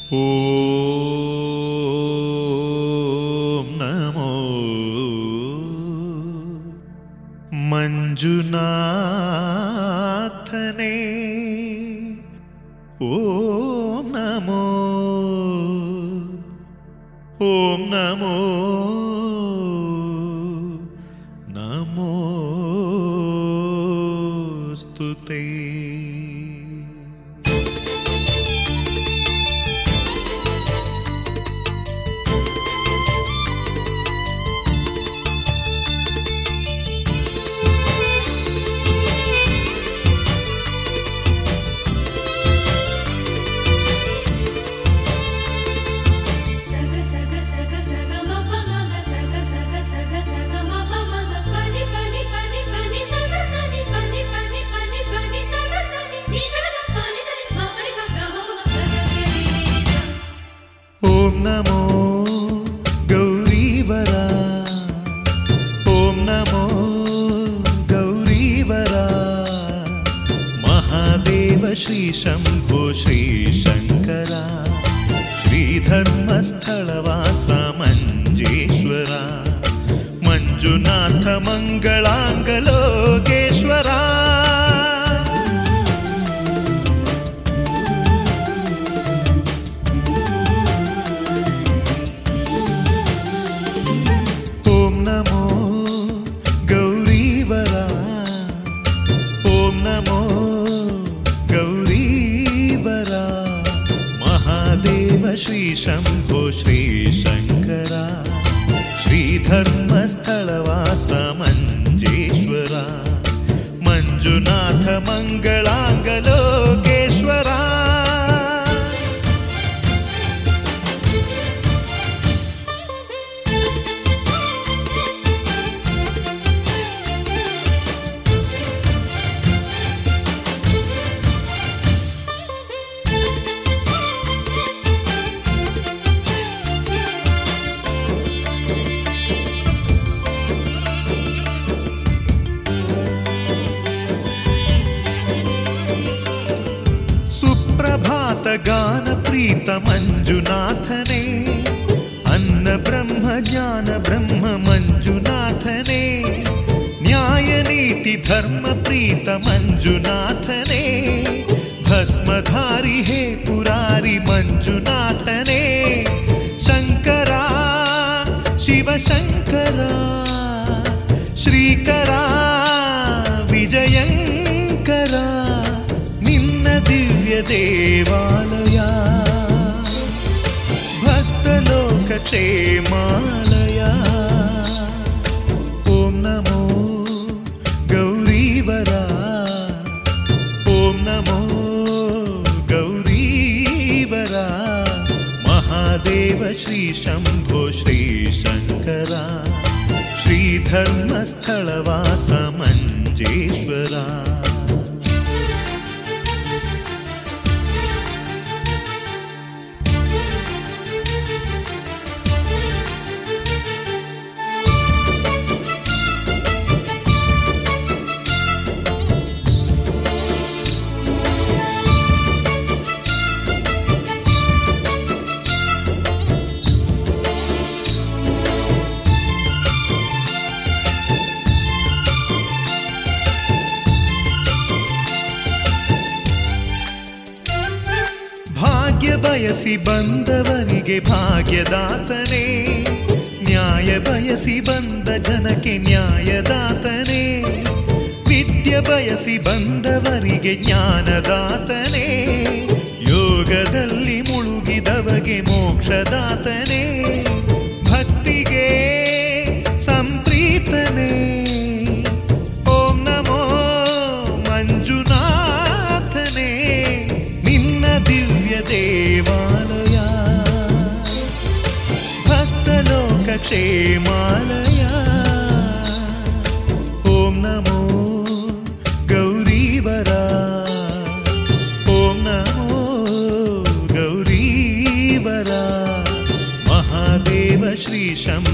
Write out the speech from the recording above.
ಓಂ ನಮೋ ಮಂಜುನಾಥನೇ, ಓಂ ನಮೋ, ಓಂ ನಮೋ ನಮೋಸ್ತುತೇ. ಓಂ ನಮೋ ಗೌರೀವರ, ಓಂ ನಮೋ ಗೌರೀವರ, ಮಹಾದೇವ ಶ್ರೀ ಶಂಭೋ ಶ್ರೀ ಶಂಕರ, ಶ್ರೀಧರ್ಮಸ್ಥಳವಾಸ ಮಂಜೇಶ್ವರ, ಮಂಜುನಾಥ ಮಂಗಳಾಂಗ ಲೋಕೇಶ್ವರ. ಶ್ರೀ ಶಂಭೋ ಶ್ರೀ ಶಂಕರ, ಶ್ರೀಧರ್ಮಸ್ಥಳವಾಸ ಮಂಜೇಶ್ವರ, ಮಂಜುನಾಥ ಮಂಗಳಾಂಗ ಲೋಕೇಶ್ವರ. ಪ್ರಭಾತ ಗಾನ ಪ್ರೀತ ಮಂಜುನಾಥನೇ, ಅನ್ನ ಬ್ರಹ್ಮ ಜ್ಞಾನ ಬ್ರಹ್ಮ ಮಂಜುನಾಥನೇ, ನ್ಯಾಯ ನೀತಿ ಧರ್ಮ ಪ್ರೀತ ಮಂಜುನಾಥನೇ, ಭಸ್ಮಧಾರಿ ಹೇ ಪುರಾರಿ ಮಂಜುನಾಥನೇ, ಶಂಕರ ಶಿವಶಂಕರ, ಶ್ರೀಕರ ವಿಜಯಂಕರ, ನಿನ್ನ ದಿವ್ಯ ದೇವಾಲಯ ಭಕ್ತಲೋಕ ಕ್ಷೇಮಾಲಯ. ಓಂ ನಮೋ ಗೌರೀವರ, ಓಂ ನಮೋ ಗೌರೀವರ, ಮಹಾದೇವ ಶ್ರೀ ಶಂಭೋ ಶ್ರೀ ಶಂಕರ, ಶ್ರೀಧರ್ಮಸ್ಥಳವಾಸ ಮಂಜೇಶ್ವರ. ಭಾಗ್ಯ ಬಯಸಿ ಬಂದವರಿಗೆ ಭಾಗ್ಯದಾತನೇ, ನ್ಯಾಯ ಬಯಸಿ ಬಂದ ಜನಕ್ಕೆ ನ್ಯಾಯದಾತನೇ, ವಿದ್ಯೆ ಬಯಸಿ ಬಂದವರಿಗೆ ಜ್ಞಾನದಾತನೇ, ಯೋಗದಲ್ಲಿ ಮುಳುಗಿದವಗೆ ಮೋಕ್ಷದಾತನೇ, ಭಕ್ತಿಗೆ ಸಂಪ್ರೀತನೇ. ಓಂ ನಮೋ ಮಂಜುನಾಥನೇ, ನಿನ್ನ ದಿವ್ಯ ದೇವಾಲಯ ಭಕ್ತಲೋಕ ಕ್ಷೇಮಾಲಯ. ಓಂ ನಮೋ ಗೌರೀವರ, ಓಂ ನಮೋ ಗೌರೀವರ, ಮಹಾದೇವ ಶ್ರೀ ಶಂಭೋ